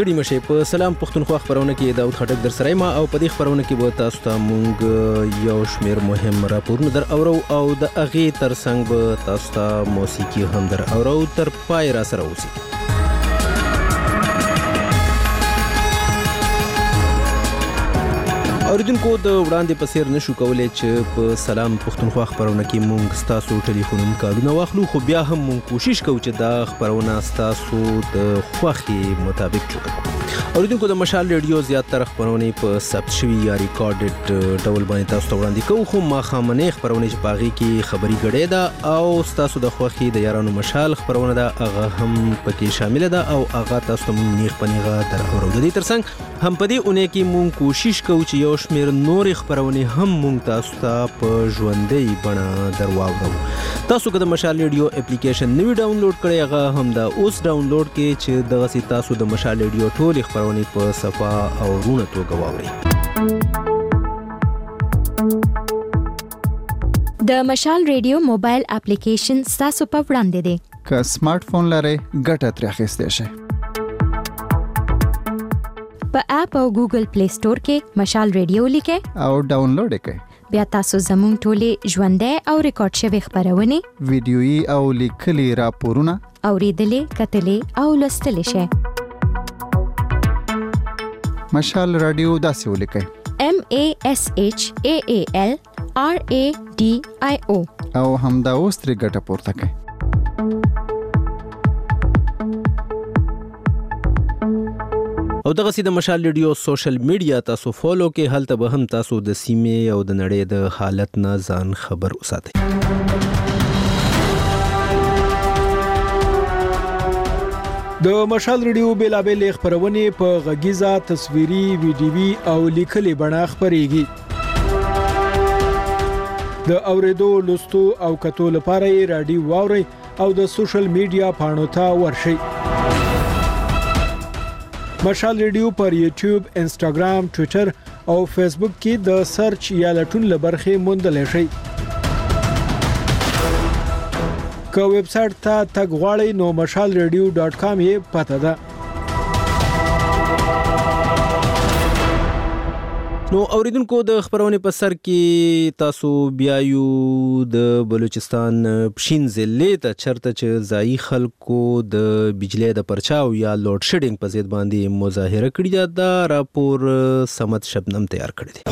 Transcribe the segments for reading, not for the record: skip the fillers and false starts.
ستړي مشه په سلام پښتونخوا خبرونه کې داود خټک در سره ما او په دې خبرونه کې به تاسو ته مونږ یو شمیر مهم راپورونه در اورو او د اغه ترڅنګ به تاسو ته موسیقي هم در اورو تر پای را سره اوسئ. اوریدونکو د وړاندې په سیر نشو کولای چې په سلام پښتونخوا خبرونه کې مونږ تاسو ټلیفونونه کارونه واخلو، خو بیا هم مونږ کوشش کوو چې دا خبرونه تاسو د خوښي مطابق جوړ کړو. اوریدونکو د مشال ریډیو زیاتره خبرونه په ثبت شوی یا ریکارډډ ډول باندې تاسو ته وړاندې کوو، خو ما خامنه خبرونه چې پاغي کې خبري غړې ده او تاسو د خوښي د یارانو مشال خبرونه ده هغه هم پکې شامل ده او هغه تاسو ته نیغ پنیغه در اورو. د دې ترڅنګ هم په دې اونۍ کې مونږ کوشش کوو چې یو شمیر نور خبرونه هم مونږ تاسو ته په ژوندۍ بڼه درواورو. تاسو که د مشال ریډیو اپلیکیشن نوی ډاونلوډ کړئ هغه هم دا اوس ډاونلوډ کړئ چې دغه تاسو د مشال ریډیو ټول خبرونه په صفه او رونه توګه واورئ. د مشال ریډیو موبایل اپلیکیشن تاسو په وړاندې دی. که سمارټ فون لرئ ګټه ترې اخیستی شئ. په اپ او ګوګل پلی سٹور کې مشال ریډیو لیکئ او ډاونلوډ کړئ. بیا تاسو زموږ ټولې ژوندۍ او ریکارډ شوی خبرونه ویډیويي او لیکلي راپورونه اوریدلې کتلې او لوستلې شئ. مشال رادیو داسې ولیکئ MASHAAL RADIO او همدا اوس ترې ګټه پورته کړئ. او دغه سي د مشال ریډیو سوشل میډیا تاسو فالو کې هلته به هم تاسو د سیمې او د نړۍ د حالت نه ځان خبر اوساتئ. د مشال ریډیو بیلابل خبرونه په غږیزه تصویري ویډیوي او لیکلي بڼه خبريږي. د اوریدو لوستو او کتو لپاره رادیو واوري او د سوشل میډیا پاڼو ته ورشئ. مشال ریډیو پر یوټیوب، انسټاګرام، ټوئیټر او فیسبوک کې د سرچ یا لټون لبرخه موندل شي. که ویب سټ ته تګ غواړئ نو mashalradio.com یې پته ده. نو اوریدونکو د خبرونه په سر کې تاسو بیا یو د بلوچستان پښین ضلع ته چرته چې ځای خلکو د بجلی د پرچاو یا لوډ شیډینګ په ضد باندې مظاهره کړې ده. دا راپور سمت شبنم تیار کړی دی.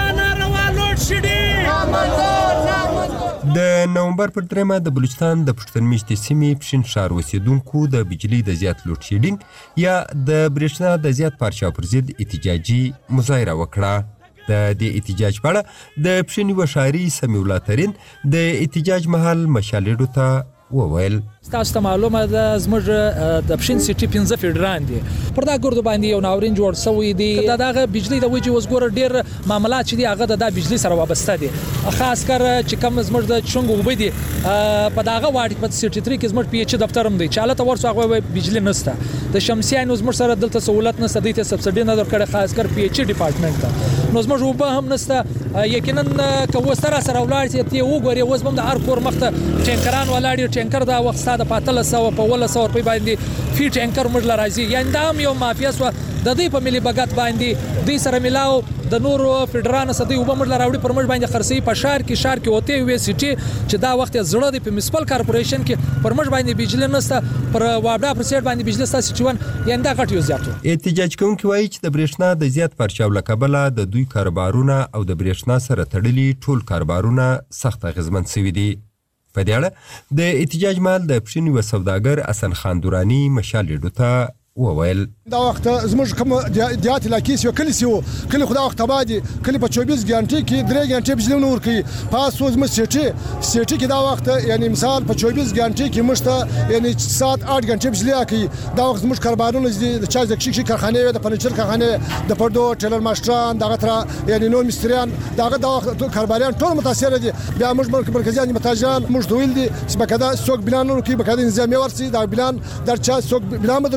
د نومبر پر 3 د بلوچستان د پښتون مشتي سیمې پښین ښار اوسیدونکو د بجلی د زیات لوډ شیډینګ یا د برېښنا د زیات پرچاو پر ضد احتجاجي مظاهره وکړه. د دې احتجاج په اړه د پښین یو ښاري سمیع الله ترین د احتجاج مهال مشال ریډیو ته وویل تاسو ته معلومه ده زموږ د پښین سیټي 15 فدران دي پر دا ګردو باندې یو ناورین جوړ شوی دی. دغه بجلی د وجې وسګور ډیر معاملات چې دی هغه د بجلی سره وابسته دي، خاص کر چې کوم زموږ د چنګ وبې دي په داغه واټ په سیټي 3 کې زموږ پی ایچ دفتر هم دی چې حالت ورسو هغه بجلی نشته. د شمسیانو زموږ سره دلته سہولت نشته، د ته سبسډي نه درکړه خاص کر پی ایچ ډپارټمنټ ته. نو زموږ وبه هم نشته. یقینا کوو سره ولاړ چې ته وګوري اوس هم د هر کور مخته ټینکران ولاړ ټینکر دا وخت د 1500 په 1100 روپۍ باندې فی ټینکر موږ لراځي. یعنی دا یو مافیا سو د دې په ملي بغات باندې دوی سره ملاو د نورو فدرالانو سره دوی وبمړ لراوړي پر موږ باندې خرڅي په شهر کې وته وي سیټي چې دا وخت زړه د میونسپل کارپوریشن کې پر موږ باندې بجلی نشته، پر وابډا پر سیټ باندې بجلی ستاسو چون یعنی دا غټ یو زیاتو. احتجاج کوونکي وایي چې د برېښنا د زیات پرچاو لکبله د دوی کاروبارونه او د برېښنا سره تړلي ټول کاروبارونه سخت اغیزمن شوي دي. په دې اړه د احتجاج مال د پښین یو سوداګر حسن خان دورانی مشال ریډیو ته وویل دا وخت زموږ کوم دیات علاقې یو کلی سیو کلی خدا وخت باندې کلی په 24 غنټې کې 3 غنټې بجلی نور کوي. پاسو زموږ سیټي کې دا وخت یعنی مثال په 24 غنټې کې مشته یعنی 7-8 غنټې بجلی کوي. دا وخت زموږ کاروبارونه د چا د کشي کارخانه د فرنیچر کارخانه د پردو ټیلر ماشټران دغه تر یعنی نو مستریان دغه د وخت کاروباریان ټول متاثر دي. بیا موږ مرکزیان متاجران موږ دویل دي چې بکدا سوق بلان نور کوي بکدا نظام ورسي دا بلان در چا سوق بلان بدر کوي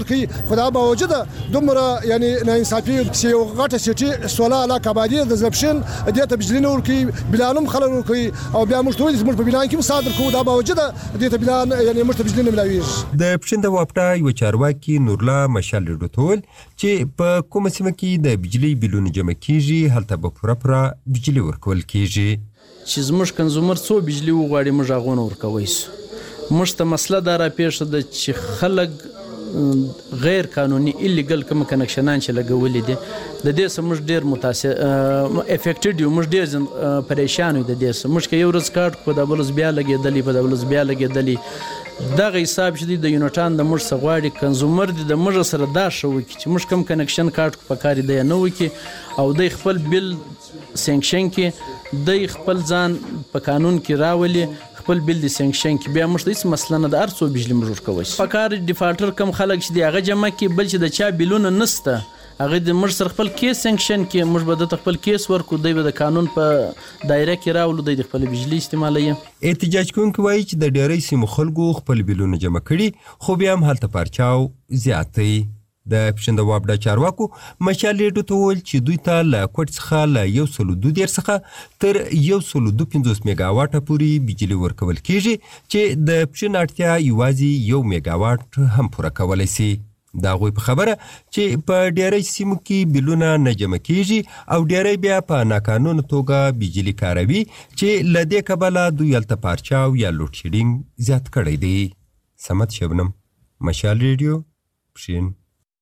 خدا باوجود دومره یعنی ناانصافي چې یو غټه سټي سولا علاقه باندې د زپشن د ته بجلی نور کې بلانم خلل ور کوي او بیا موږ ټول موږ په بلان کې صادر کوو دا باوجود د ته بلان یعنی موږ ته بجلی نه ملاويږي د پښین د واپټا یو چارواکي نورلا مشال ډوټول چې په کومه سیمه کې د بجلی بلونه جمع کیږي هلته به پوره بجلی ورکول کیږي چې زموږ کنزومر څو بجلی وغواړي موږ هغونه ورکوي موږ ته مسله دا را پیښه ده چې خلک غیر قانوني ایلیګل کوم کنکشنان چې لګولې دي د دې سم موږ ډیر متاثر افیکټډ یو موږ ډیر پریشان یو د دې سم موږ یو ورځ کارت په دبلز بیا لګېدلې په دبلز بیا لګېدلې دا حساب چې د یونټان د موږ سغواړي کنزومر دي د موږ سره دا شو چې موږ کوم کنکشن کارت په کاری دی نه وکي او د خپل بل سانکشن کې د خپل ځان په قانون کې راولي خپل بل د سانکشن کې بیا موږ هیڅ مسله نه د ارڅو بجلی موږ کوي په کار ډیفالټر کم خلک چې دی هغه جمع کې بل چې د چا بلونه نسته هغه د موږ سره خپل کیس سانکشن کې موږ به د خپل کیس ورکو دی د قانون په دایره کې راولو د خپل بجلی استعمالوي احتجاج کوونکي وایي چې د ډیری سیمو خلکو خپل بلونه جمع کړي خو بیا هم هلته پارچاو زیاتې د پښین د واپټا چارواکو مشال ډوټول چې دوی ته له کوټ څخه له 102 څخه تر 150 میگاواټ پورې بجلی ورکول کیږي چې د پښین اړتیا یوازې 1 میگاواټ هم پوره کولای شي دا غوي په خبره چې په ډیری سیمو کې بلونه نه جمع کیږي او ډیری بیا په ناقانونه توګه بجلی کاروي چې لدې کبله دوی الته پارچاو یا لوډ شیډینګ زیات کړی دی سمت شبنم مشال ریډیو پښین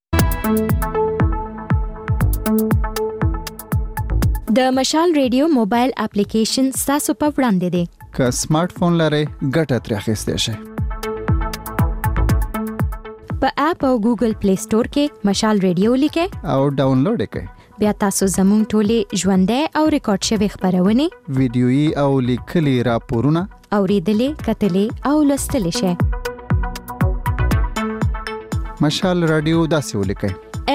د مشال ریډیو موبایل اپلیکیشن تاسو په وړاندې دی که سمارټ فون لرئ ګټه ترې اخیستی شئ په اپ او ګوګل پلی سٹور کې مشال ریډیو لیکئ او ډاونلوډ یې کړئ بیا تاسو زموږ ټولې ژوندۍ او ریکارډ شوي خبرونه ویډیويي او لیکلي راپورونه اوریدلې کتلې او لوستلې شئ مشال رادیو داسې ولیکئ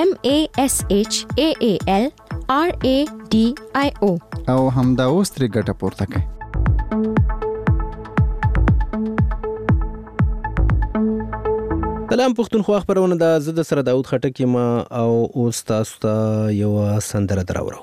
MASHAAL RADIO او همدا اوس ترې ګټه پورته کړئ سلام پښتونخوا خبرونه د زده سره داود خټک ما او اوس تاسو ته یو سندره دراوړو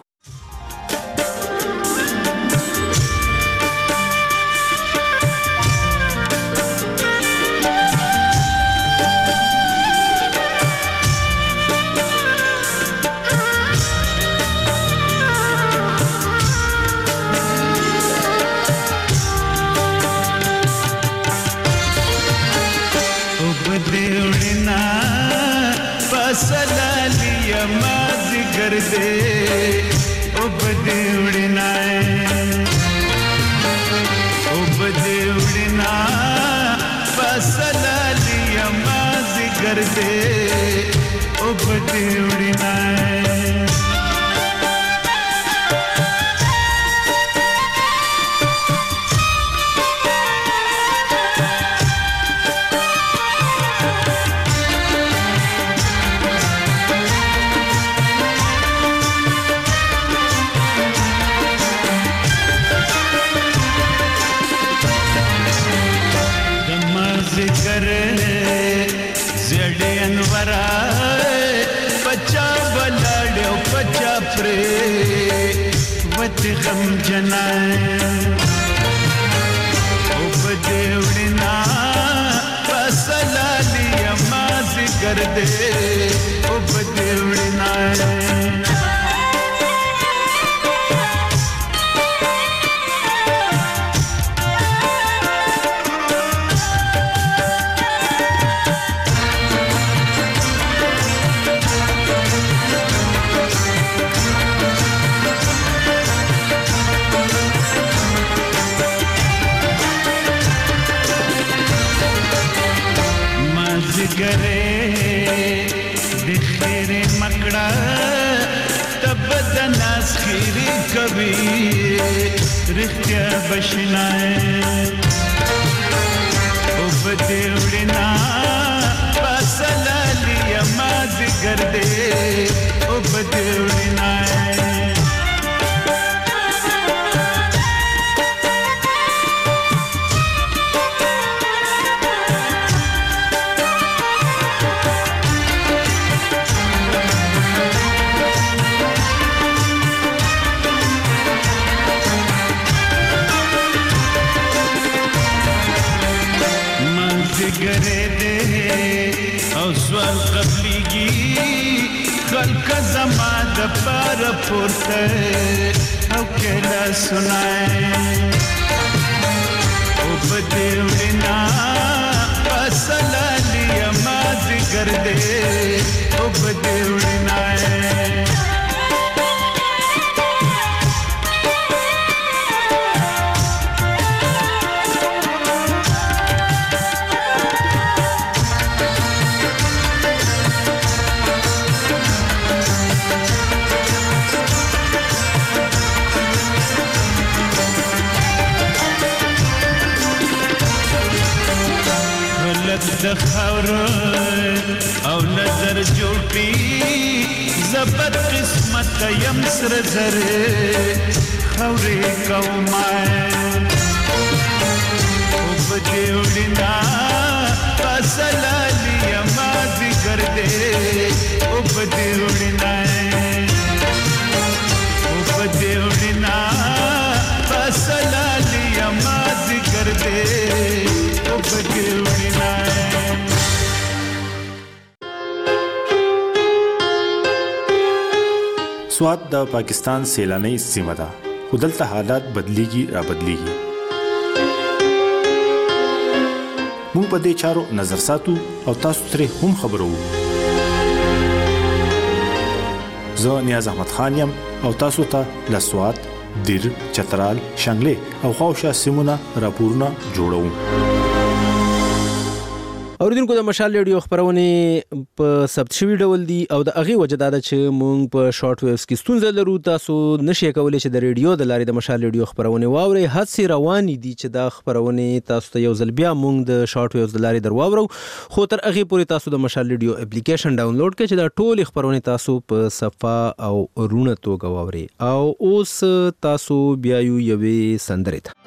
سوال قبليږي خلق زما د پر پورته او کله سنای او بدیونا پسلالی ما ذکر دے او بدیونا د خاور او نظر جوړي زبر قسمت یم سر زر خوري کومه او بدیوړنا فصلالی ما ذکر دے او بدیوړنا فصلالی ما ذکر دے او بدیوړنا سوات د پاکستان سیلاني سیمه ده خو دلته حالات بدلیږي را بدلیږي موږ په دې چارو نظر ساتو او تاسو ترې هم خبرو زه نیاز احمد خان یم او تاسو ته له سوات دیر چترال شانګلې او خواوشا سیمونه راپورونه جوړوم اوریدونکو د مشال ریډیو خبرونه په ثبت شوی ډول دي او د اغه وجداده چې مونږ په شارټ ویوز کې ستونزه لرو تاسو نشئ کولای چې د ریډیو د لارې د مشال ریډیو خبرونه واوري حادثه روان دي چې دا خبرونه تاسو ته یو ځل بیا مونږ د شارټ ویوز د لارې درواورو خو تر اغه پورې تاسو د مشال ریډیو اپلیکیشن ډاونلوډ کړئ چې دا ټول خبرونه تاسو په صفه او رونه توګه واوري او اوس تاسو بیا یوې سندرې ته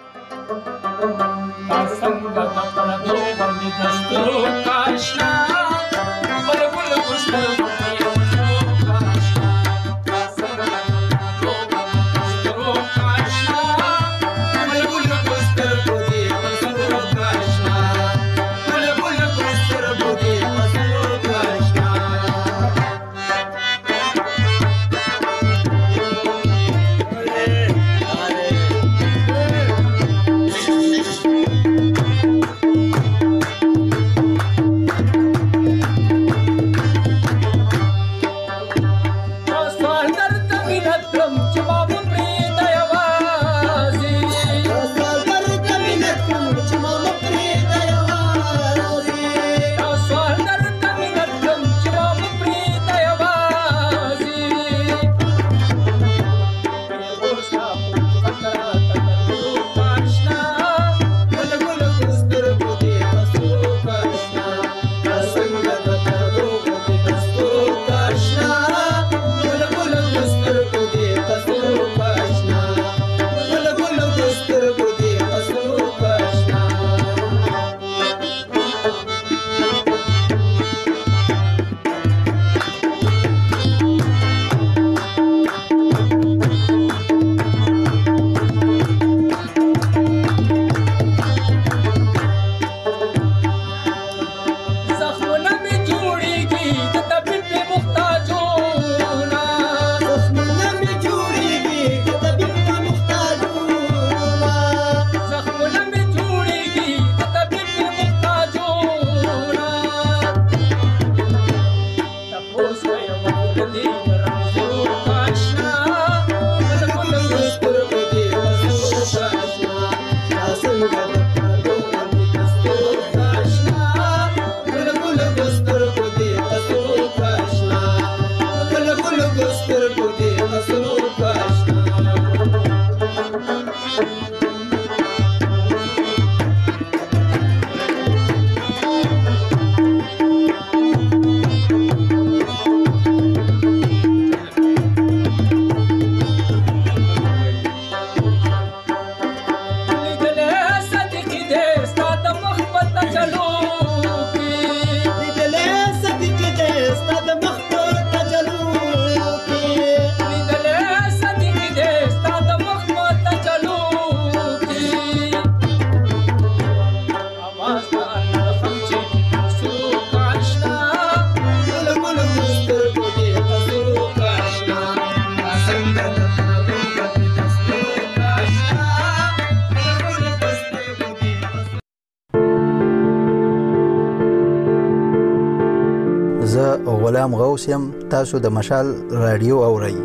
غلام غوث یم. تاسو د مشال رادیو اورئ.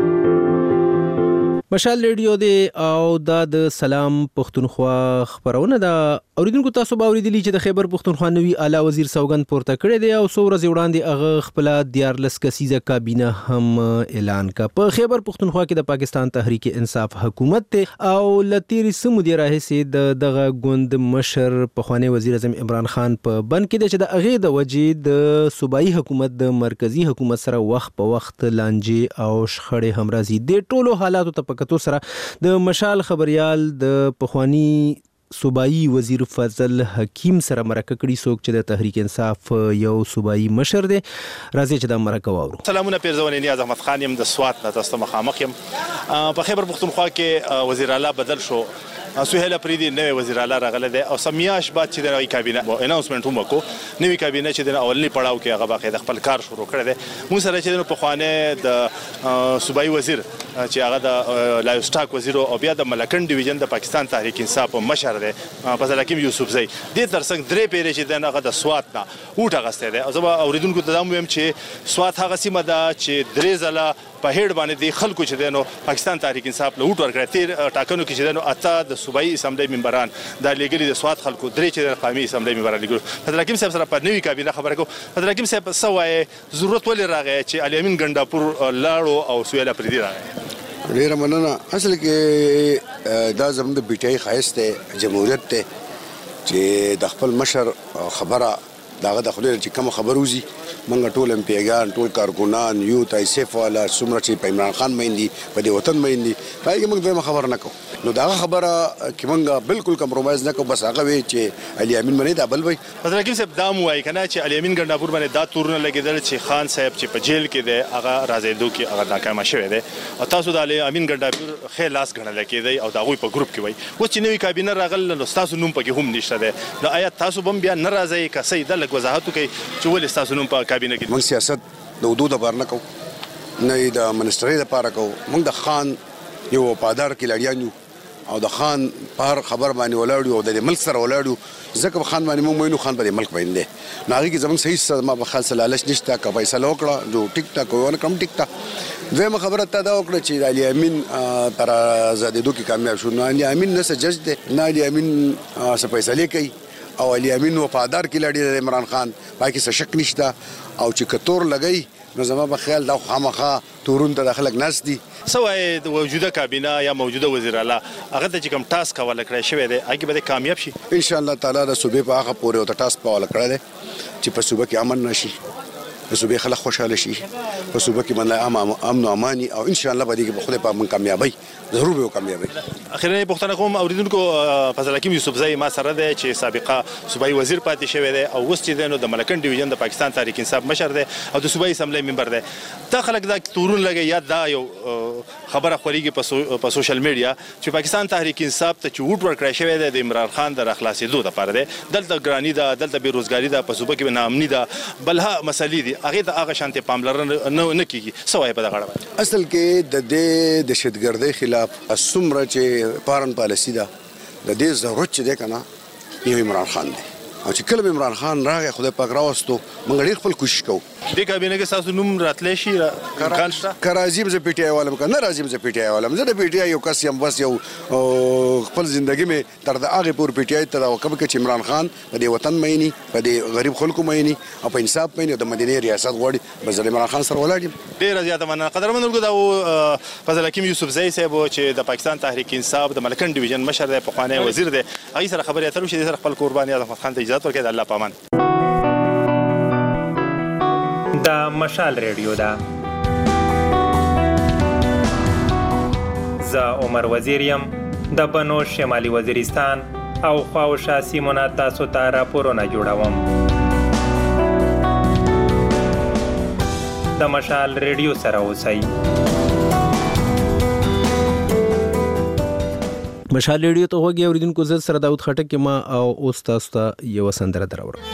مشال ریډیو دی او د سلام پښتونخوا خبرونه ده. اوریدونکو تاسو به اوریدلی چې د خیبر پښتونخوا نوی اعلی وزیر سوګند پورته کړی دی او څو ورځې وړاندې هغه خپل 14 کسیزه کابینه هم اعلان کا. په خیبر پښتونخوا کې د پاکستان تحریک انصاف حکومت ته او لتیری سمودي راهسي دغه ګوند مشر پخوانی وزیر اعظم عمران خان په بند کې چې د هغه د وجې د صوبایي حکومت د مرکزی حکومت سره وخت په وخت لانجې او شخړې هم راځي. د ټولو حالاتو ته پکتو سره د مشال خبريال د پخوانی صوبایي وزیر فضل حکیم سره مرکه کړي څوک چې د تحریک انصاف یو صوبایي مشر دی. راځي چې دا مرکه واورو. سلامونه پیرزونی نیاز احمد خان يم د سوات نه تاسو مخامخ يم. په خیبر پښتونخوا کې وزیر اعلی بدل شو. سهیل افریدی نوې وزیر اعلی راغله ده او سمیاش بعد چې د کابینه اناونسمنت هم وکړو. نوې کابینه چې د اولنی پړاو کې هغه باقي د خپل کار شروع کړی دی. موږ سره چې په خوانه د صوبایي وزیر چې هغه د لایف سټاک وزیر او بیا د ملکن ډیویژن د پاکستان تحریک انصاف مشر دی فضل حکیم یوسف زئی د ترڅنګ درې پیری چې دغه د سوات نه وټه غسته دی. او زما اوریدونکو ته دا وایم چې سوات هغه سیمه ده چې درې ځله په هډ باندې د خلکو چې دنو پاکستان تحریک انصاف له وټ ورکړی. تیر ټاکنو کې چې دنو اته د صوبایي اسمبلی ممبران د لګلي د سوات خلکو درې چې د قومي اسمبلی ممبران لګلو. فضل حکیم صاحب سره په نوې کابینه خبره کو. فضل حکیم صاحب سوای ضرورت ولې راغی چې علي امین ګنداپور لاړو او سهیل افریدی راغی؟ ډیره مننه. اصل کې دا زموږ د بیټای خایسته جمهوریت ته چې د خپل مشر خبره داغه د خپل چې کوم خبر وزي منګ ټول ام پیګان ټول کارګونان یو تایسف والا سمره چې په عمران خان مېندي په دې وطن مېندي پای کې موږ دغه خبر نه کو. نو دا خبره کې موږ بالکل کمپرومایز نه کو. بس هغه وی چې علي امین باندې دا بل وی فضل حکیم صاحب دا موای کنه چې علي امین ګنداپور باندې دا تورونه لګیدل چې خان صاحب چې په جیل کې دی هغه راځېدو کې هغه ناکامه شوی دی او تاسو د علي امین ګنداپور خیر لاس غنل کېدی او دا غوي په ګروپ کې وای. و چې نوې کابینه راغل نو تاسو نوم پکې هم نشته دی. نو آیا تاسو بم بیا ناراضي کسې د لګ وضاحت کوي چې ولې تاسو نوم په کابینه کې؟ موږ سیاست د حدود لپاره نه کوو نه د منسټرۍ لپاره کوو. موږ د خان یو وفادار کلاډیان یو او د خان په خبر باندې ولاړ یو د ملک سره ولاړ یو. ځکه خان باندې موږ وینو خان په ملک باندې ناغي کې زموږ صحیح ما په خاص لالچ نشته کا فیصله وکړه جو ټیک ټاک ونه کم ټیک ټاک. دویمه خبره ته دا وکړه چې علي امین تر زادېدو کې کامیاب شو. نو علي امین نه جج دی نه علي امین څه فیصله کوي او علي امین وفادار کلاډی دی عمران خان باقي څه شک نشته. او چې کتور لګي نو زما په خیال دا خامخا تورون ته داخلك ناس دي. سوای د موجوده کابینه یا موجوده وزیر اعلی هغه ته چې کوم ټاسک حواله کړی شوی دی هغه به کامیاب شي ان شاء الله تعالی. د صوبې په هغه پورې او ټاسک په حواله کړی دی چې په صوبې کې امن نشي په صوبې خلک خوشاله شي په صوبې کې باندې امن او اماني او ان شاء الله به دې په خله په من کامیابی ضرور به کامیابی. اخیرا پښتنه کوم اوریدونکو فضل حکیم یوسف زئی ما سره دی چې سابقه صوبایي وزیر پاتې شوی دی او اوس چې دنو د ملکن ډیویژن د پاکستان تحریک انصاف مشر دی او د صوبایي اسمبلی ممبر دی. تا خلک دا تورون لګي یا دا یو خبره خوريږي په سوشل میډیا چې پاکستان تحریک انصاف ته چې ووټ ورکړی شوی دی د عمران خان د راخلاصېدو لپاره دی. دلته ګرانی ده دلته بیروزګاری ده په صوبه کې ناامني ده بلها مسلې دي هغه ته هغه شانتي پاملرنه نه کیږي. سوای په دغه اړه اصل کې د دې دهشتګردۍ خلاف اسمره چې فارن پالیسی ده د دې ضرورت چې ده کنه یو عمران خان دی او چې کله عمران خان راغی خدای پاک راوستو موږ ډېر خپل کوشش کوو. د کابینه کې تاسو نوم راتلی شي امکان شته؟ که راځي زه پی ټی آی والم که نه راځي زه پی ټی آی والم. زه د پی ټی آی یو کس یم بس یو خپل زندګي مې تر د هغې پورې پی ټی آی ته راوکبه چې عمران خان په دې وطن میني په دې غریب خلکو میني او په انصاف میني او د مدینې ریاست غواړي بس د عمران خان سره ولاړ یم. ډېره زیاته مننه قدرمنو. دا فضل حکیم یوسف زئی صاحب چې د پاکستان تحریک انصاف د ملکن ډیویژن مشر دی پخوانی وزیر دی هغې سره خبرې اترې وشي. سره خپل قرباني احمد خان ته اجازه ورکړئ. د الله پامان. دا مشال ریډیو ده. زه عمر وزیر یم د بنو شمالي وزیرستان او خواوشا سیمونه تاسو ته راپورونه جوړوم. د مشال ریډیو سره اوسئ. مشال ریډیو ته وګورئ. اوریدونکو زه سره داود خټک ما او اوس تاسو ته یو سندره دراوړم.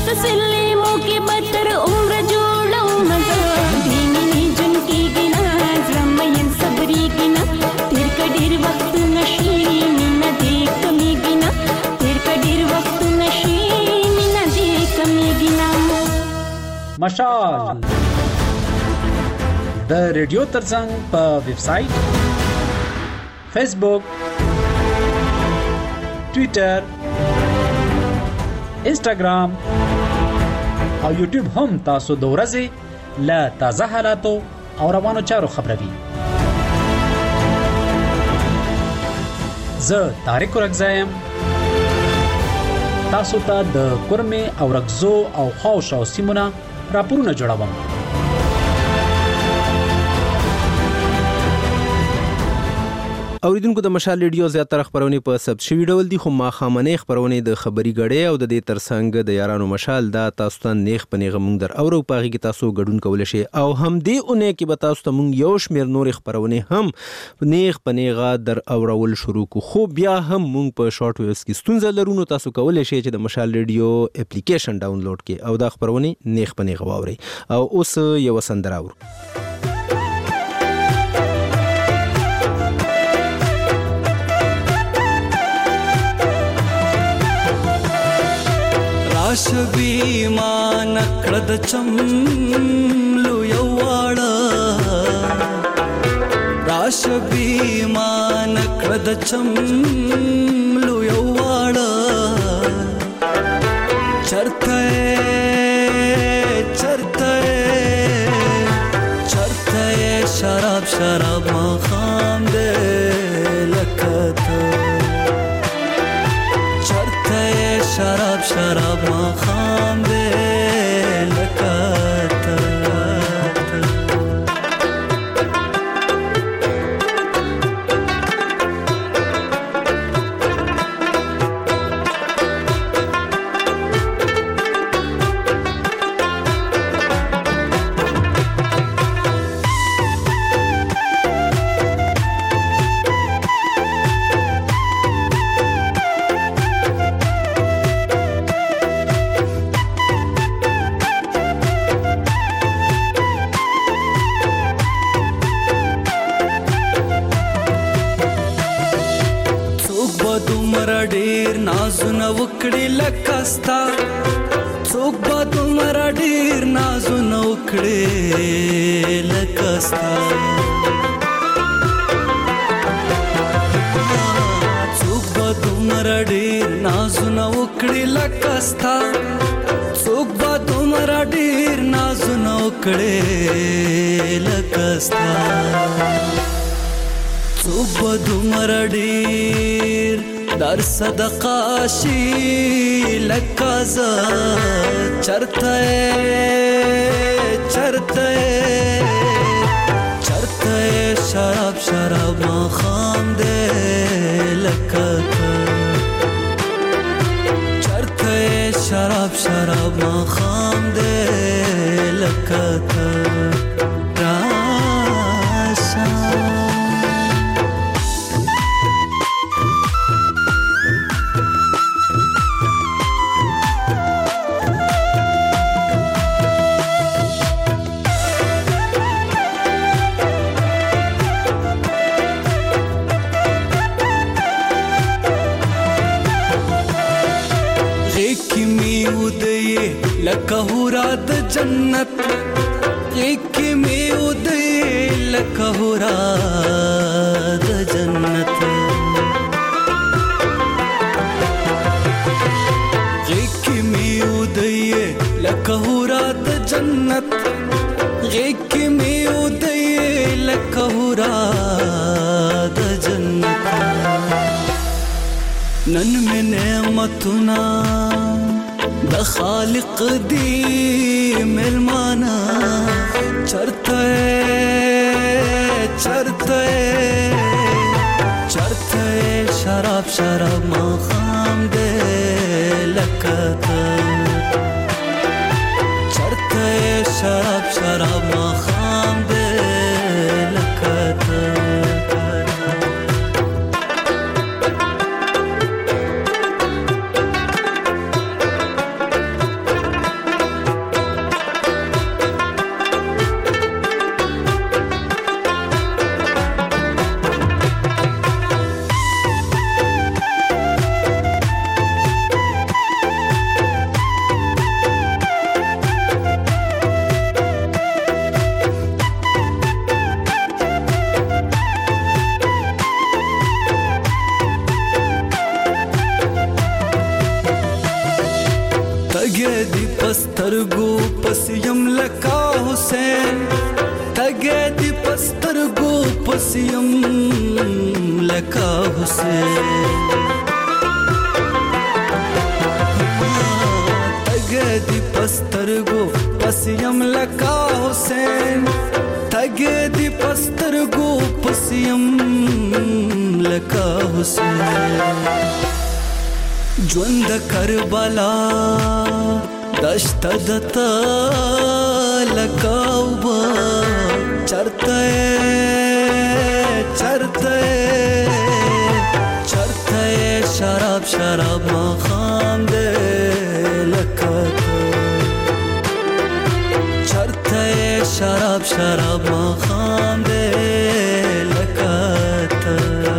تسلی مو کې بتر عمر جوړو مزه دیني جن کې ګنا زمين صبري ګنا تیر کډیر وخت نشي مینا دې کمی ګنا تیر کډیر وخت نشي مینا دې کمی ګنا مشال د ریډیو ترڅنګ په ویب سټ فیسبوک ټوئیټر انسټاګرام او یوټیوب هم تاسو د ورځې له تازه حالاتو او روانو چارو خبروي. زه طارق رګزایم تاسو ته د کورمې او رګزو او خاوشاو سیمونه راپورونه جوړوم. اوریدونکو د مشال ریډیو زیاتره خبرونه په ثبت شوی ډول دي، خو ما خامنه خبرونه د خبري غړې او د دې ترڅنګ د یارانو مشال دا تاسو ته نیخ پنیغه مونږ در اورو پاغي کې تاسو غډون کول شي او هم دې اونې کې به تاسو ته مونږ یو شمیر نور خبرونه هم نیخ پنیغه در اورول شروع کو. خو بیا هم مونږ په شارټ ویوز کې ستونزه لرو، تاسو کول شي چې د مشال ریډیو اپلیکیشن ډاونلوډ کړئ او دا خبرونه نیخ پنیغه واوري. او اوس یو سندره اورو. راشبی ما نکړه د چملو یواړه راشبی ما نکړه د چملو یواړه چرته چرته چرته شراب شراب ما خام دې لکته شراب شراب ما خام دے لکاتا نازونه وکړي لکستا څوک به دومره ډېر نازونه وکړي لکستا څوک به دومره ډېر نازونه وکړي لکستا څوک به دومره ډېر نازونه وکړي لکستا څوک به دومره ډېر در صدقه شي لکازا چرته چرته چرته شراب شراب ما خام دې لکته چرته شراب شراب ما خام دې لکته لکه هورا د جنت ایک می ودی لکه هورا د جنت ایک می ودی لکه هورا د جنت ایک می ودی لکه هورا د جنت نن می نعمتنا د خالق دی ملمانا چرته چرته چرته شراب شراب ما خام دې لکته چرته شراب شراب ما خام دې لکته تګې دی پسترګو پسیم لکا حسین تګې دی پسترګو پسیم لکا حسین تګې دی پسترګو پسیم لکا حسین تګې دی پسترګو پسیم لکا حسین ژوند کربلا دشت دتا لکاوبا چرته شراب شراب مخام دے لکتا چرته شراب شراب مخام دے لکتا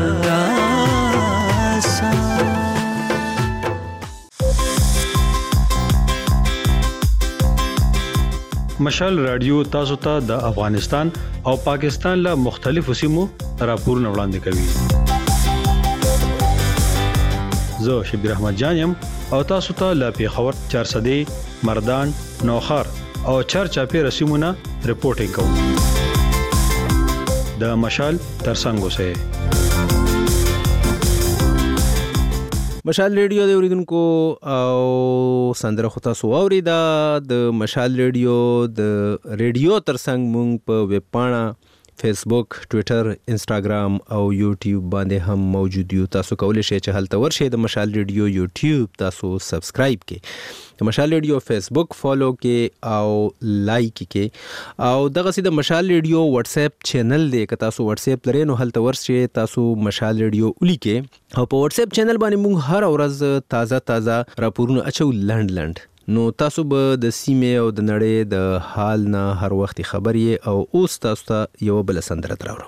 مشال رادیو تاسو ته د افغانستان او پاکستان له مختلفو سیمو راپورونه وړاندې کوي. زه شبیر احمد جان یم او تاسو ته له پیښور 400 مردان نوخار او چرچاپی رسیمونه رپورټینګ کوم. د مشال ترڅنګ اوسئ. مشال ریډیو د اوریدونکو او سندره خو تاسو اوریدا د مشال ریډیو ترڅنګ مونږ په ویب پاڼه فیسبوک، ټویټر، انسټاګرام او یوټیوب باندې هم موجود یو. تاسو کولی شئ چې هلته ورشئ د مشال ریډیو یوټیوب تاسو سبسکرایب کړئ، د مشال ریډیو فیسبوک فالو کړئ او لایک کړئ او دغه سي د مشال ریډیو واتس اپ چینل دی که تاسو واتس اپ لرئ نو هلته ورشئ، تاسو مشال ریډیو ولیکئ او په واتس اپ چینل باندې موږ هر ورځ تازه راپورونه اچو لنډ نو تاسو به د سیمې او د نړۍ د حال نه هر وخت خبر یې او اوس تاسو ته یو بل سندره دراوړو.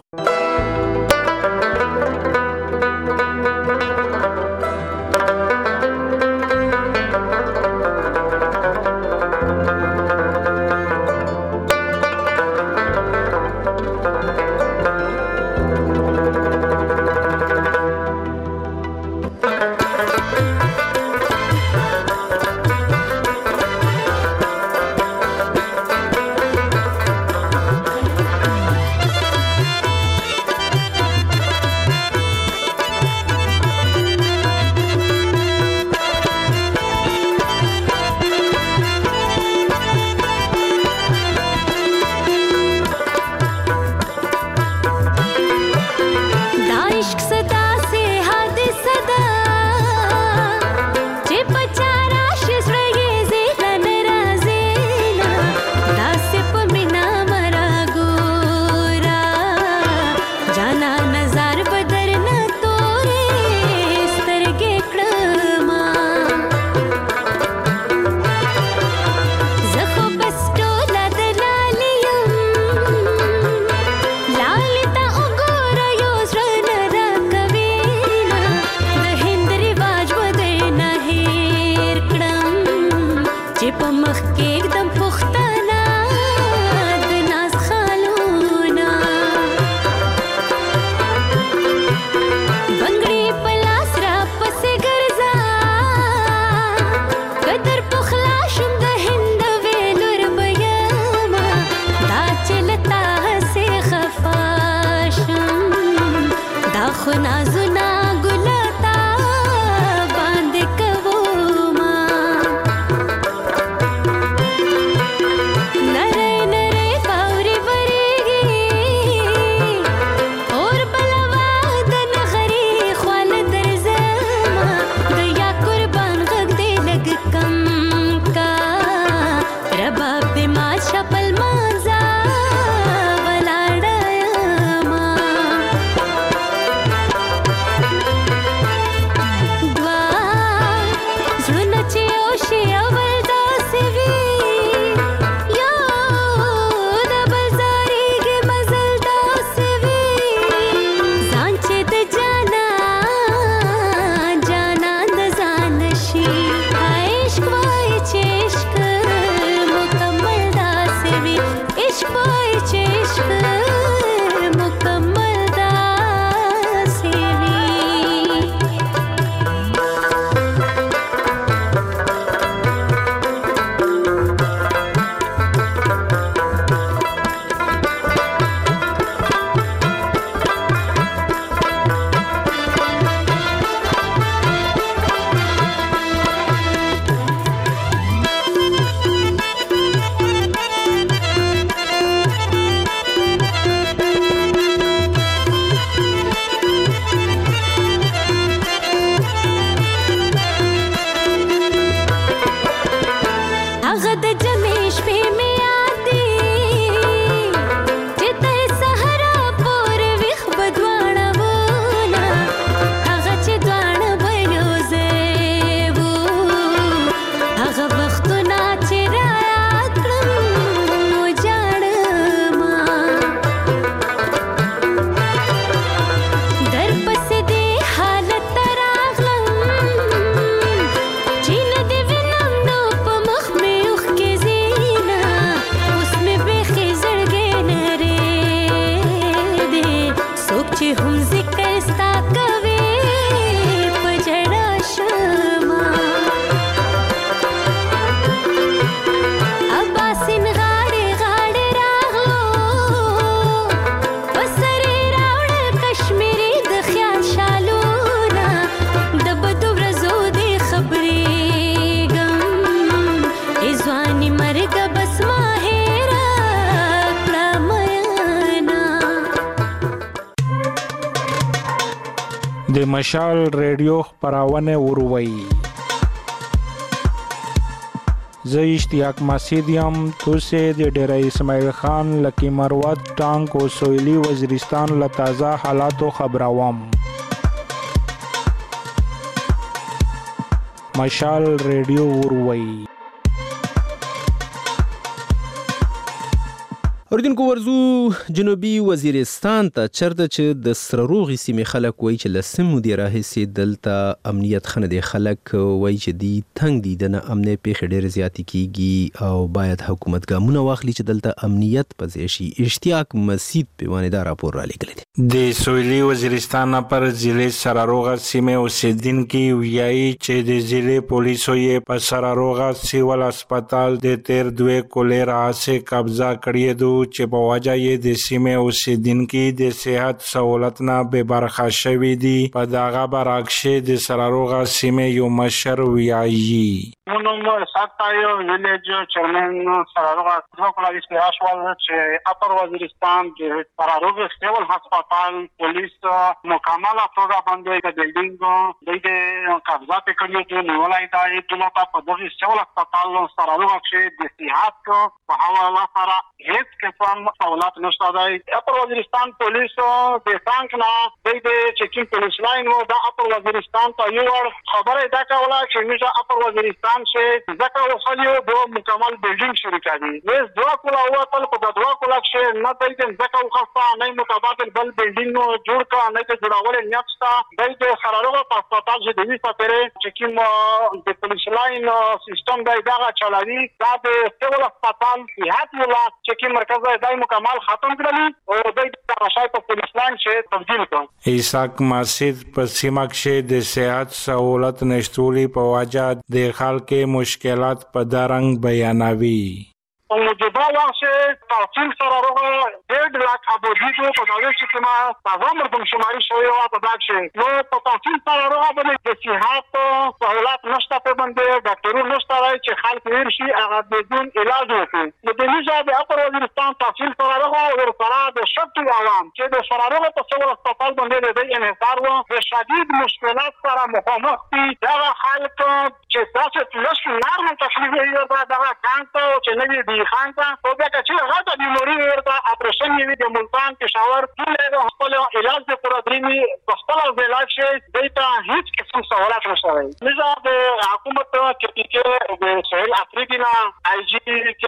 مشال ریډیو خبرونه وروي. زه اشتیاق مسعود یم. توسه د ډیره اسماعیل خان لکی مروت ټانک او سویلی وزیرستان له تازه حالاتو خبروم. مشال ریډیو وروي. اوریدونکو ورزو جنوبي وزیرستان ته چرته چې د سرروغي سیمې خلک وایي چې لسمو دی راهسي دلته امنیت خنه دی. خلک وایي چې دی تنگ دي د نه امنیت پیښې ډېر زیاتې کیږي او باید حکومت ګامونه واخلي چې دلته امنیت پځې شي. اشتیاق مسعود پیوانه دا راپور را لګل دي. د سویلی وزیرستان پر ضلع سرروغه سیمې اوسیدونکي وایي چې د ضلع پولیسو یې په سرروغه سیول هسپتال د تیر 2 کولرا سے قبضه کړی دو چې په وجه یې د سیمې اوسیدونکي د صحت سہولت نه بے برخه شوي دي. په دغه برعکس د سرروغه سیمې یو مشر وایي منم ساتایو ویلیج چیرمن سرروغه ځوکلا اسپیشال چې اپر وزیرستان د سرروغه سیول هسپتال پولیس مکمله توګه باندې د بلډینګ د قبضه کړی دی. نولای دا ټول په دغه سیول هسپتال سرروغه کې د صحت په حواله سره هیڅ قسم سہولت نشته دی. اپر وزیرستان پولیس د ټانک نه د چیکینګ پولیس لاین و د اپر وزیرستان ته یو خبره دا کوله چې موږ اپر وزیرستان سے ځکه وخلیو د مکمل بلډینګ شروع کړي. وس دوا کولا هوا تل په دوا کولا چې نه د ځکه وخصه نه متبادل بل بلډینګ جوړ کا نه د جوړول نیټستا د سرروغه په هسپتال چې د وی سپره چیکینګ د پولیس لاین سیستم دا چلاوي. دا د سیول هسپتال صحت ولا چیکینګ مرکز دای مکمل ختم کړلی او د راشای په پولیس لاین چې تبدیل کړ. اشتیاق مسعود په سیمه کې د صحت سہولت نشټولي په وجه د خلکو مشکلات په درنګ بیانوي. موجوده وخت تحصیل سرروغه 1.5 لک ابودی په دغه چې ما تازه مردم شماري شوی او په دغه چې نو په تحصیل سرروغه باندې د صحت سہولت نشته په باندې ډاکټرو نشته چې خلک ورشي هغه بدون علاج وکړي. د دې ځای د اپر وزیرستان تحصیل سرروغه ورسره د شرط عوام چې د سرروغه په څول هسپتال باندې د انحصار و د شدید مشکلات سره مخامخ دي. دا خلک چې تاسو لږ نارمل تشریح یې دا کانته چې نه دی خانته او بیا چې هغه د بیماری ورته اپریشن یې د ملتان پېښور ټول د خپل علاج د پروګرامي په خپل علاج شي دته هیڅ قسم سہولت نشته. نظام د حکومت کې د سهیل افریقا آی جی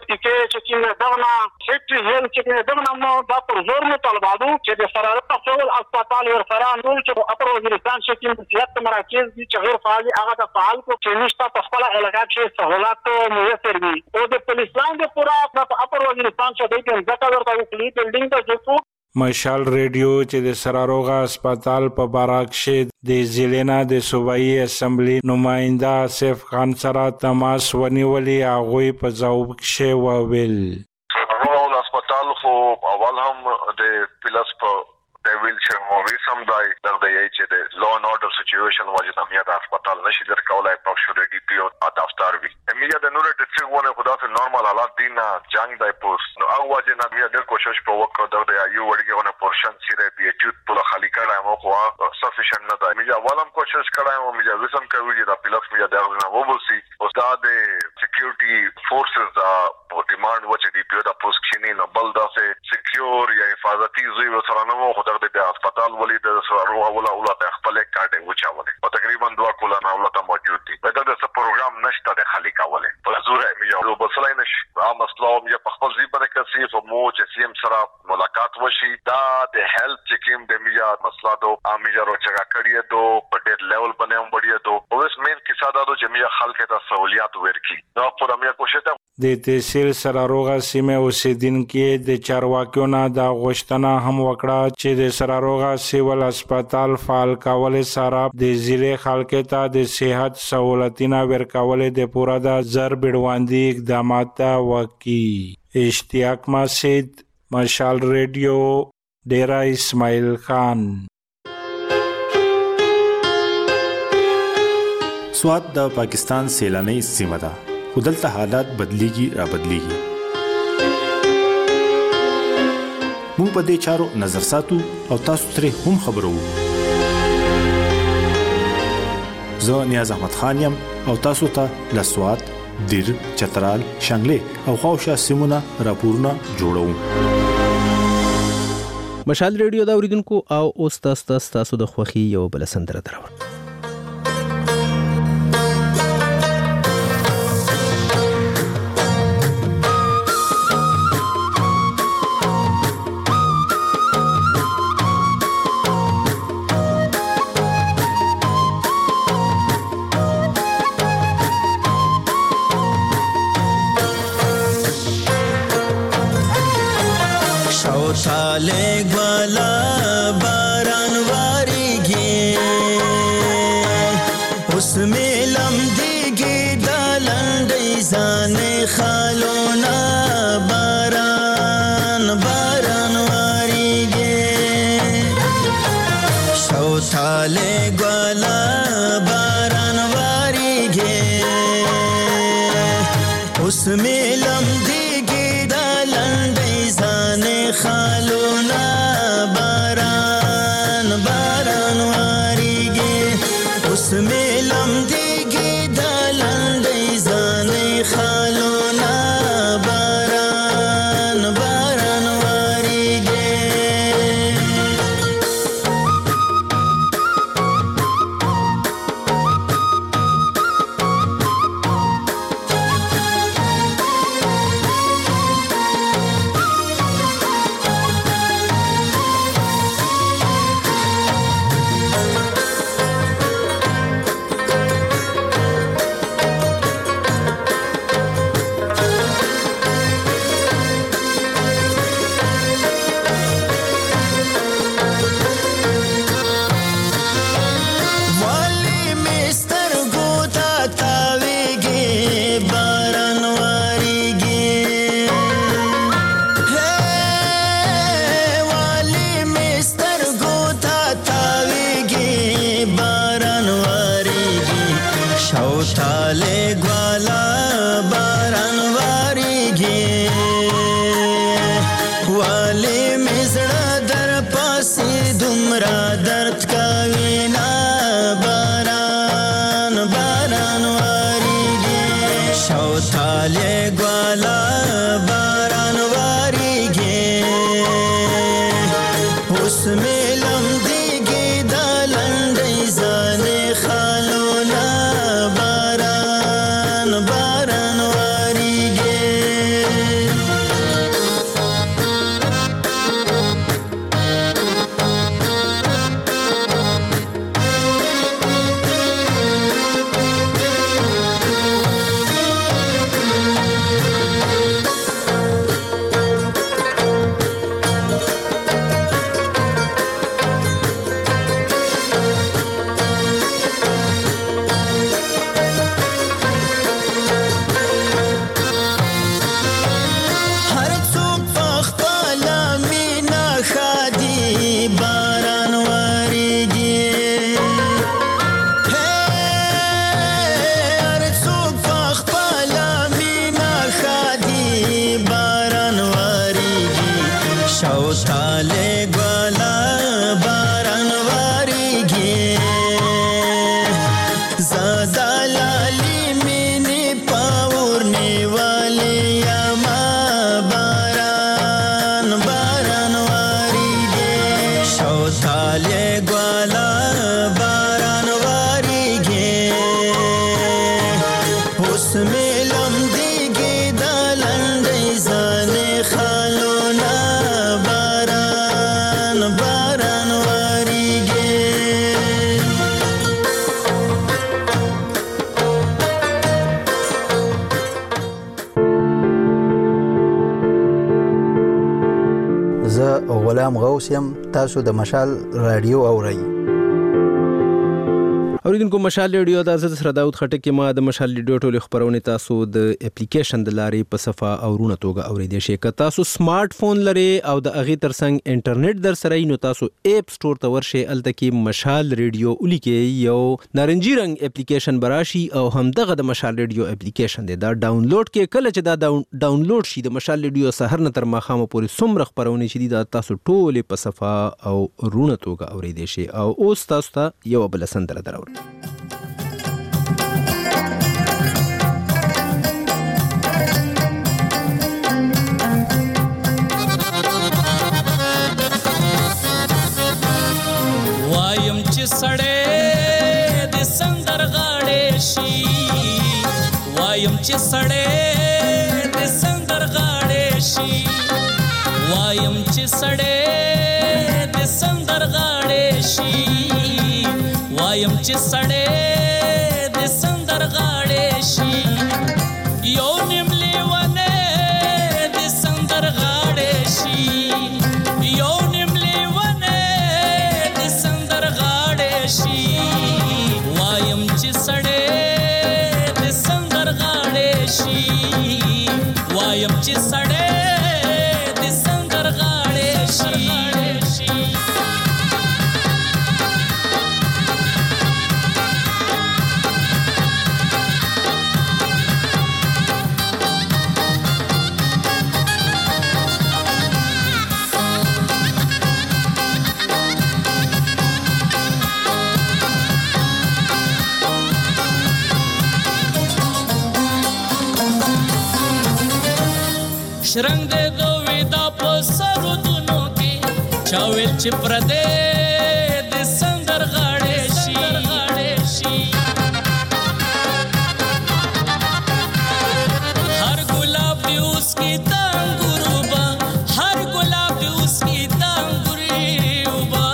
چې دغه سیکټری هیل چې دغه نو دا پر زور مطالبه چې د سرروغه سیول هسپتال ورسره نور چې اپر وزیرستان چې صحت مراکز دي چې غیر فعال هغه د فعال کو چې نشته په خپل علاقه کې سہولت میسر وي او د پولیس لاین د پورا اپر وزیرستان چې د ځکه ورته وکړي بلډینګ ته جوړ. مشال ریډیو چې د سرروغه هسپتال په برعکس د ضلع د صوبایي اسمبلی نماینده آصف خان سره تماس ونیولې. هغوی په ځواب کې وویل سرروغه هسپتال خو اول هم د پلس په ویل چې موږ سم دای د چې د لو ان اورډر سچويشن واجب امنیت هسپتال نشي درکولای په شوړ ډي پی او دفتر وی امیا د نور ډیسټریکټ ونه خدا ته نورمال حالات دین جنگ دای پوس نو هغه واجب نه بیا د کوشش په وکړه د یو وړګونه پورشن سره بي ایچ په خالی کړه مو خو سفیشنت نه دی. میا ولم کوشش کړه او میا وسم کوي چې د پلس میا د نه وبسي استاد سکیورټي فورسز دا ډیماند وچ دی په د پوس کښینی نو بل دا سه سکیور یا حفاظتي زوی سره نو خو د هسپتال ولې د سرروغه ولا د خپل کارت وچاوله او تقریبا 2 کولا نه ولته موجود دي. دا د پروګرام نشته د خالی کاوله په زوره میا یو بسلای نش عام اسلام یا په خپل ځای باندې کسي په مو چې سیم سره ملاقات وشي. دا د هیلث چیکیم د میا مسله دو امیا روچا کړی دو په ډېر لیول باندې هم وړي دو او اس مین کیسه دا چې میا خلک ته سہولیات ورکړي. دا په میا کوشش د تحصیل سرروغه سیمه اوسیدونکي د چارواکیو نه د غوښتنه هم وکړه چې د سرروغه سیول هسپتال فعال کول سره د ضلع خلکو ته د صحت سہولتونه ورکول د پوره د زر بډواندي اقدامات وکړي. اشتیاق مسعود، مشال ریډیو، ډیرا اسماعیل خان. سوات د پاکستان سیلاني سیمه ده خو دلته حالات بدلیږي را بدلیږي. موږ په دې چارو نظر ساتو او تاسو ترې هم خبرو. زه نیاز احمد خان یم او تاسو ته لسوات دیر چترال شانګلې او خواوشا سیمونه راپورونه جوړوم. مشال ریډیو دا اوریدونکو او اوس تاسو د خوخي یو بل سندره دراوړ. شاله گوالا باران واریږي اوس میلم دیږي د لنډۍ ځان خالونه باران واریږي شاله گوالا باران واریږي اوس میلم دیږي د لنډۍ ځان خالونه باران واریږي اوس میلم دیږي د لنډۍ ځان خالونه باران واریږي. غلام غوث یم تاسو د مشال رادیو اورئ. اوریدونکو مشال ریډیو د عزت سره داود خټک ما د مشال ریډیو ټولې خبرونه تاسو د اپلیکیشن د لارې په صفه او رونه توګه اوریدئ شئ. که تاسو سمارټ فون لرئ او د هغې ترڅنګ انټرنیټ در سره نو تاسو اپ سټور ته ورشئ. هلته کې مشال ریډیو ولیکئ، یو نارنجي رنګ اپلیکیشن به راشي او همدغه د مشال ریډیو اپلیکیشن دی. دا ډاونلوډ کې کله چې دا ډاونلوډ شي د مشال ریډیو سحر نه تر ماښامه پورې څومره خپرونې چې دي دا تاسو ټولې په صفه او رونه توګه اوریدئ شئ. او اوس تاسو ته یو بله سندره دراوړم. وایم چې سړې د سندر غاړې شي وایم چې سړې د سندر غاړې شي وایم چې سړې د سندر غاړې شي یو نیم لیونه د سندر غاړې شي یو نیم لیونه د سندر غاړې شي وایم چې سړې د سندر غاړې شي وایم چې سړې د سندر غاړې شي شرنګ دې دوی دا په سرودونو کې چاویل چې پردې د سندر غاړې شي هر ګلاب دې اوس کې تانګورو با هر ګلاب دې اوس کې تانګوري با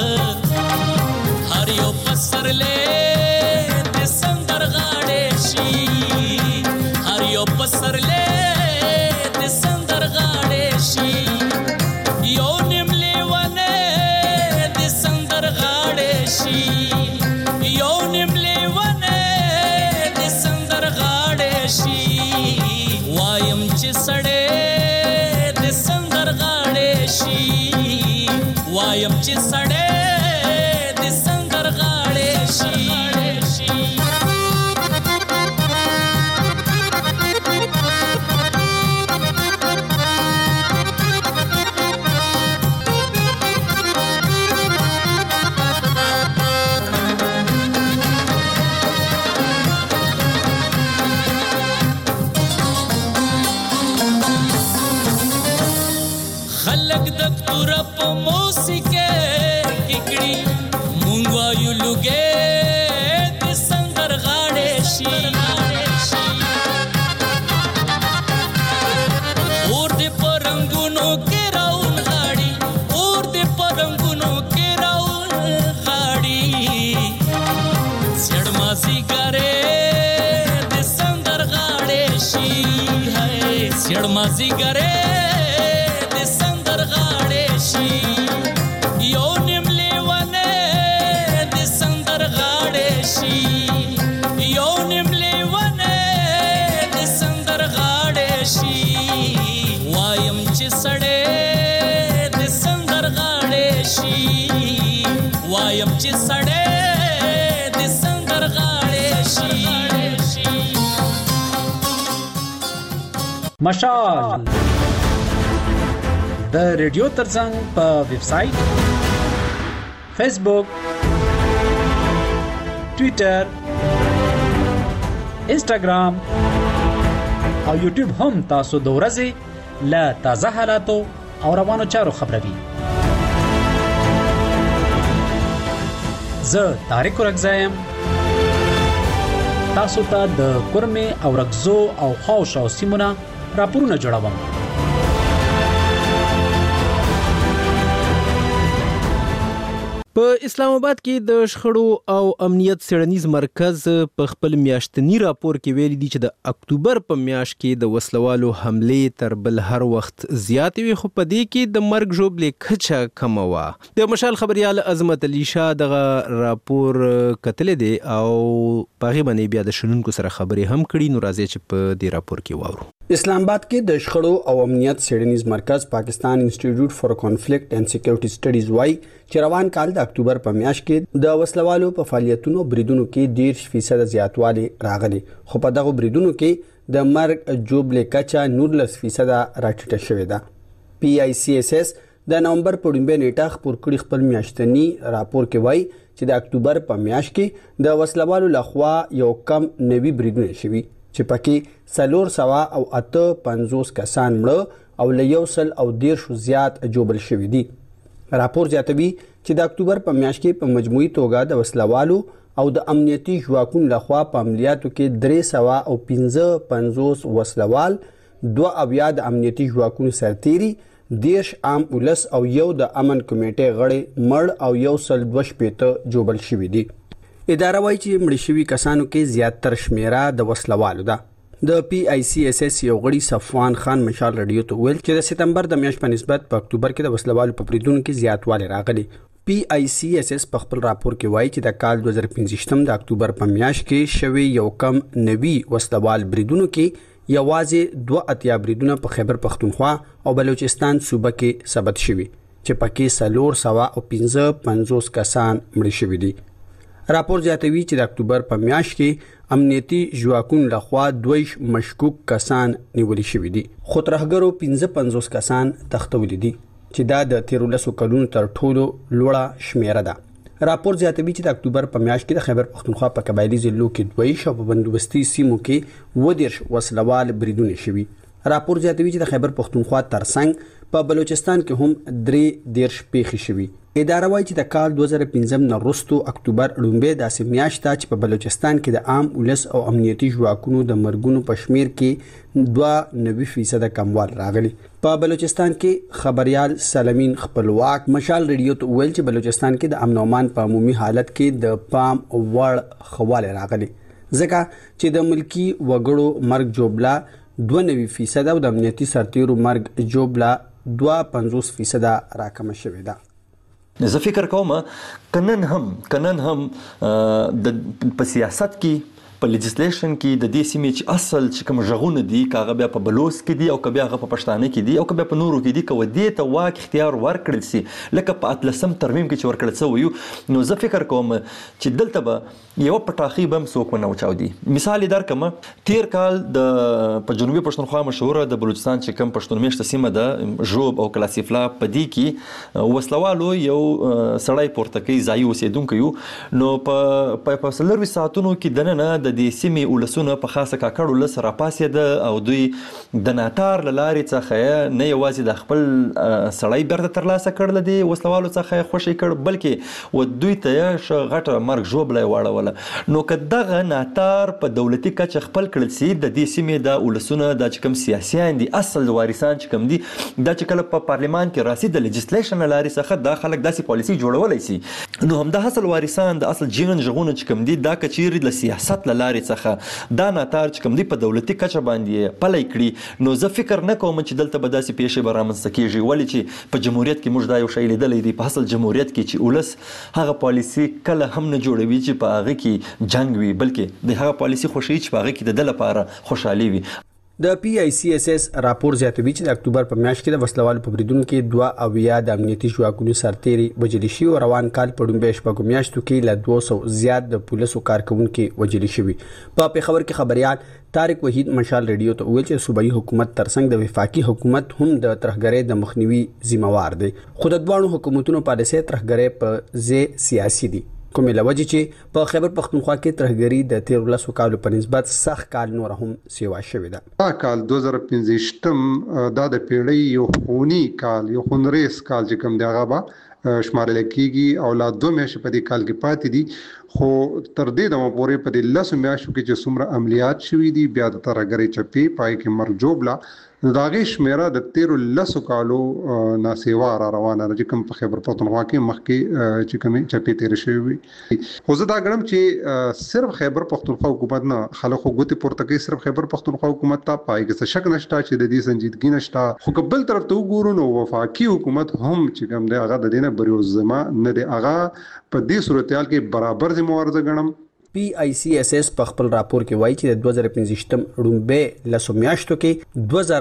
هر یو پسرلې د سندر غاړې شي هر یو پسرلې سندر غاړې شي یو نیم لیونه د سندر غاړې شي یو نیم لیونه د سندر غاړې شي وایم چې سړې د سندر غاړې شي وایم چې سړې د سندر غاړې شي خلق د تور په موسیقي ککړي مونږ وایو لګې د سندر غاړې شي اور دې پرنګونو کې راون غاړي اور دې پرنګونو کې راون غاړي سړماسي ګره د سندر غاړې شي هاي سړماسي ګره یو نیم لیونه د سندر غاړې شي یو نیم لیونه د سندر غاړې شي وایم چې سړې د سندر غاړې شي وایم چې سړې د سندر غاړې شي مشال د ریډیو ترڅنګ په ویب سټ فیسبوک ټوئیټر انسټاګرام او یوټیوب هم تاسو د ورځې له تازه حالاتو او روانو چارو خبروي زه طارق رغزایم تاسو ته د کورمه او رغزو او خواوشا سیمونه راپورونه جوړوم په اسلام آباد کې د شخړو او امنیت څېړنیز مرکز په خپل میاشتنی راپور کې ویلي دي چې د اکتوبر په میاشت کې د وسلوالو حملې تر بل هر وخت زیاتې وي خو په دې کې د مرګ ژوبلې کچه کمه وه د مشال خبريال عظمت علي شاه دغه راپور کتلی دی او په هغې باندې بیا د شنونکو سره خبرې هم کړي نو راځي چې په دې راپور کې واورو اسلام آباد کې د شخړو او امنیت څېړنیز مرکز پاکستان انسټیټیوټ فار کانفلیکټ اینڈ سکیورټي سټډیز وايي چې روان کال د اکتوبر په میاشت کې د وسلوالو په فعالیتونو بریدونو کې 10% زیاتوالی راغلی خو په دغه بریدونو کې د مرګ جوبلې کچه 19% راټیټه شوې ده PICSS د نومبر په ډیمبه نیټه خبر کړي خپل میاشتنی راپور کې وایي چې د اکتوبر په میاشت کې د وسلوالو لخوا یو کم 90 بریدونه شوي چې پکې 450 کسان مړه او له 110 زیات جوبل شوي دي راپور زیاتوي چې د اکتوبر په میاشت کې په مجموعي توګه د وسلوالو او د امنیتي ځواکونو لخوا په عملیاتو کې 355 وسلوال، 2 اویا د امنیتي ځواکونو سرتیري، 10 عام ولس او یو د امن کمیټې غړي مړ او 122 جوبل شوي دي. اداره وایي چې مړ شوي کسانو کې زیاتره شمیره د وسلوالو ده. د PICSS یو غړي صفوان خان مشال رادیو ته ویل چې د سپتمبر د میاشتې په نسبت په اکتوبر کې د وسلوالو په بریدونو کې زیاتوالی راغلی. PICSS په خپل راپور کې وایي چې د کال 2015 د اکتوبر په میاشت کې شوی یو کم 90 وسلوال بریدونو کې یوازې 82 بریدونه په خیبر پختونخوا او بلوچستان صوبه کې ثبت شوي چې پکې 455 کسان مړ شوي دي. راپور زیاتوي چې د اکتوبر په میاشت کې امنیتي ځواکونو لخوا 2 مشکوک کسان نیول شوي دي، خو ترهګرو 55 کسان تښتولي دي چې دا د 13 کلونو تر ټولو لوړه شمیره ده. راپور زیاتوي چې د اکتوبر په میاشت کې د خیبر پختونخوا په قبایلي ضلعو کې 2 او په بندوبستي سیمو کې 10 وسلوال بریدونه شوي. راپور زیاتوي چې د خیبر پختونخوا ترڅنګ په بلوچستان کې هم 3 پیښې شوي. اداره وایي چې د کال 2015 نه وروسته اکتوبر لومبه داسې میاشت چې په بلوچستان کې د عام ولس او امنیتي ځواکونو د مرګونو په شمیر کې 92% کموال راغلی. په بلوچستان کې خبريال سلامین خپلواک مشال رادیو ته ویل چې بلوچستان کې د امن او امان په عمومي حالت کې د پام وړ خواله راغلی، ځکه چې د ملکی وګړو مرګ جوبلا 92% او د امنیتي سرتیرو مرګ جوبلا 52% راکمه شوې ده. زه فکر کوم کنن هم په سیاست کې په لیجسلیشن کې د دې سیمې چې اصل چې کوم ژغونه دي کاغه بیا په بلوس کې دي او کبه هغه په پښتانه کې دي او کبه په نورو کې دي کو دې ته واک اختیار ورکړل سي لکه په اتلسم ترمیم کې چې ورکړل سو نو زه فکر کوم چې دلته به یو پټاخي بم څوک نه وچاودي. مثال درکم تیر کال د په جنوبي پښتونخوا مشهوره د بلوچستان چې کوم پښتون میشته سیمه ده ژوب او کلاسیفلا په دې کې وسلوالو یو سړی پورته کوي ځای اوسیدونکو یو نو په سلروي ساعتونو کې دنه د دې سیمې ولسونه په خاصه کاکړ ولس راپاسېده او دوی د ناتار له لارې څخه نه یوازې د خپل سړی بیرته ترلاسه کړل دي وسلوالو څخه خوشي کړ بلکې و دوی ته غټه مرګ ژوبله واړوله. نو که دغه ناتار په دولتي کچه خپل کړل سي د دې سیمې د ولسونه د کوم سیاسيان دي اصل وارثان چې کوم دي دا چې کله په پارلیمان کې راسي د لیجسلیشن لارې څخه د خلک داسې پالیسي جوړولای سي نو هم د اصل وارثان د اصل جنن ژغونه چې کوم دي دا کچيري د سیاست لارې څخه دا ناتار چې کوم دی په دولتي کچه باندې پلی کړي نو زه فکر نه کوم چې دلته به داسې پیښې به رامنځته کېږي ولې چې په جمهوریت کې موږ دا یو شی لیدلی دی په اصل جمهوریت کې چې ولس هغه پالیسي کله هم نه جوړوي چې په هغه کې جنگ وي بلکې د هغه پالیسي خوښوي چې په هغه کې د ده لپاره خوشحالي وي. د PICSS راپور زیاتوي چې د اکتوبر په میاشت کې د وسلوالو په بریدونو کې 2 اویا د امنیتي ځواکونو سرتیري وژل شوي او روان کال په لومړۍ شپږو میاشتو کې له 200 زیات د پولیسو کارکونکو وژل شوي. په پیښور کې خبريال طارق وحید مشال رادیو ته ویل چې صوبایي حکومت ترڅنګ د وفاقي حکومت هم د ترهګرۍ د مخنیوي ذمہوار دی خو د دوه حکومتونو پالیسي ترهګرۍ په ځای سیاسي دي کومه لوجه چې په خیبر پختونخوا کې ترهګری د 13 کالو په نسبت سخت کال نور هم سیوا شوې ده. دا کال 2015 دا د پیړۍ یو خونی کال یو خونریز کال چې کوم دی هغه به شمارل کېږي او لا 2 میاشتې په دې کال کې پاتې دي خو تر دې دمه پورې په دې 10 میاشتو کې چې څومره عملیات شوي دي بیا د ترهګری چپی پای کې مرګ جوبلا داغه شمیره د 13 کالو ناسیوا را روانه چې کوم په خیبر پختونخوا کې مخکې چې کوم چپی تیر شوی خو زه دا غړم چې صرف خیبر پختونخوا حکومت نه خلکو غوتی پورته کوي صرف خیبر پختونخوا حکومت ته پای کې شک نشته چې د دې سنجیدګي نشته خو قبل طرف ته وګورو نو وفاقي حکومت هم چې کوم دی هغه د دینه بریوزما نه دی هغه په دې صورتحال کې برابر ذمہوار ځګړم. PICSS په خپل راپور کې وایي چې د 2015 لومبه لسو میاشتو کې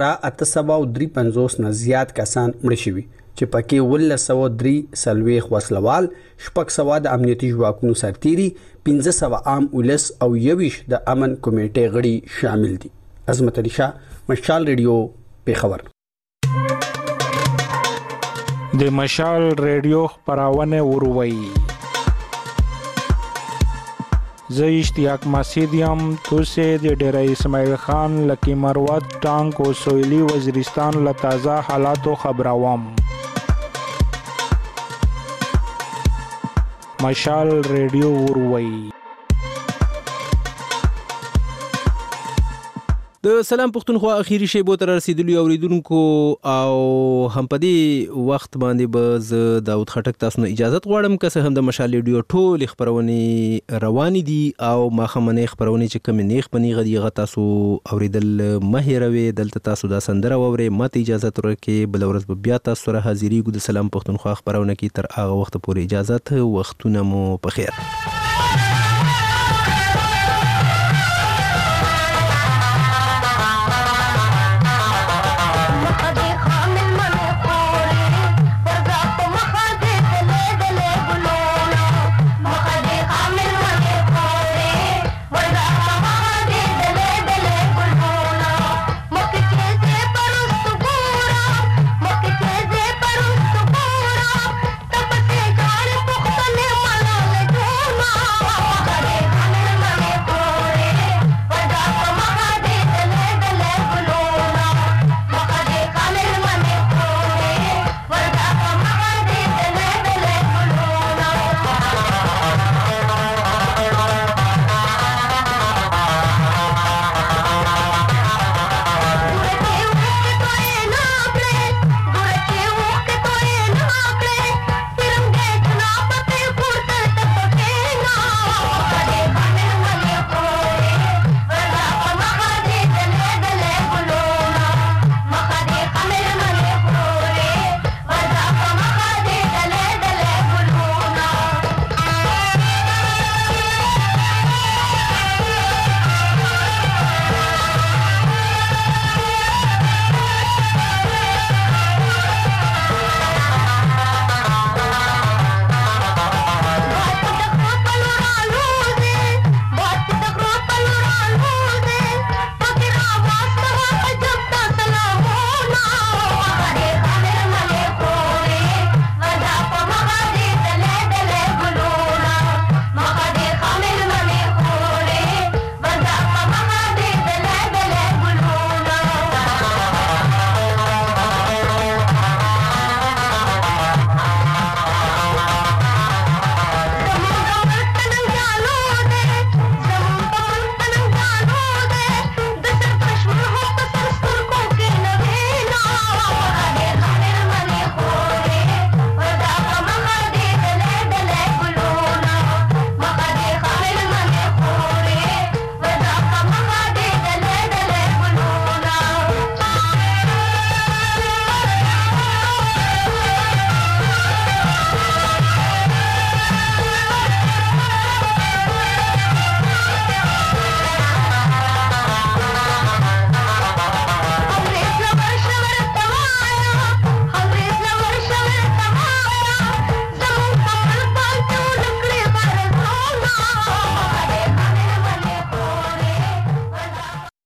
2853 نه زیات کسان مړ شوي چې پکې 1303 وسلوال 600 د امنیتي ځواکونو سرتیري 1500 عام ولس او 20 د امن کمیټې غړي شامل دي. عظمت علي شاه مشال رادیو پیښور. د مشال رادیو خبرونه وروي زه اشتیاق مسیدیم توسه د ډیره اسماعیل خان لکی مروت ټانک او سویلی وزیرستان له تازه حالاتو خبروم. مشال رادیو وروي. د سلام پښتونخوا اخیری شیبو تر رسیدلو اوریدونکو او هم په دې وخت باندې به زه داود خټک تاسو نه اجازه غواړم که څه هم د مشال ریډیو ټول خبرونه روان دي او ماخمنې خبرونه چې کوم نیخ بنی غدي غ تاسو اوریدل مهیروي دلته تاسو دا سندره ووري ماته اجازه ورکړئ بل ورځ بیا تاسو سره حاضرې ګو د سلام پښتونخوا خبرونه کی تر هغه وخت پورې اجازه وختونه مو په خیر.